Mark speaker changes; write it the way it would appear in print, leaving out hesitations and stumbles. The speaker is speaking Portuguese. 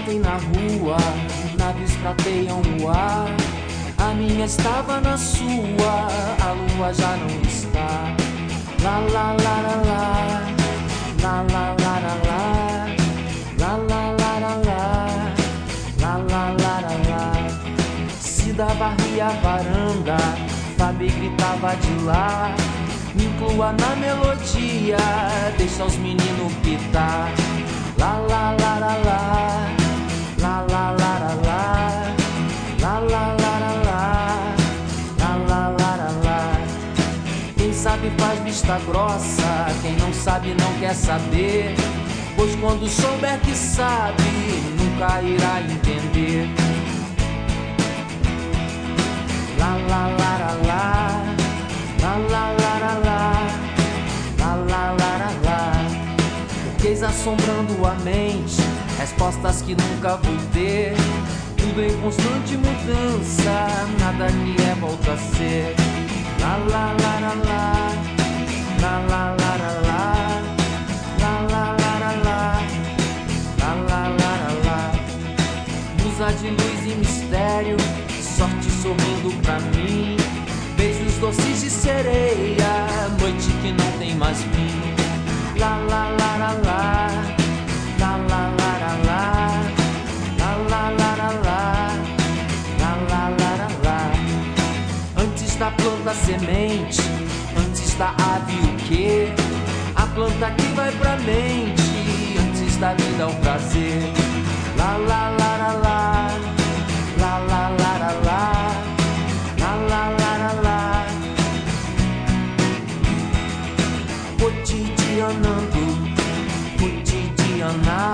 Speaker 1: batem na rua, naves prateiam o ar. A minha estava na sua, a lua já não está. Lá, lá, lá, lá, lá. Lá, lá, lá, lá, lá. Lá, lá, lá, lá, lá. Lá, lá, lá, lá, lá. Cida varria a varanda, Fabi gritava de lá. Me inclua na melodia, deixa os meninos pitar. Lá, lá, lá, lá, lá. Lá, lá, lá, lá, lá. Lá, lá, lá, lá, lá. Lá, lá, lá, lá, lá. Quem sabe faz vista grossa, quem não sabe não quer saber. Pois quando souber que sabe, nunca irá entender. Lá, lá, lá, lá, lá. Lá, lá, lá, lá, lá. Lá, lá, lá, lá, lá. Porquês assombrando a mente, respostas que nunca vou ter. Tudo em constante mudança, nada me é volta a ser. Lá, lá, lá, lá, lá. Lá, lá, lá, lá, lá. Lá, lá, lá, lá, lá. Lá, lá, lá, lá, lá. Musa de luz e mistério, sorte sorrindo pra mim. Beijos doces de sereia, noite que não tem mais fim. Lá, lá, lá, lá, lá. Lá, lá, lá, lá, lá. Lá, lá, lá, lá, lá. Lá, lá, lá, lá, lá. Antes da planta a semente, antes da ave o quê? A planta que vai pra mente, antes da vida o prazer. Lá, lá, lá, lá, lá. Lá, lá, lá, lá, lá. Lá, lá, lá, lá, lá. Cotidianando, cotidianar.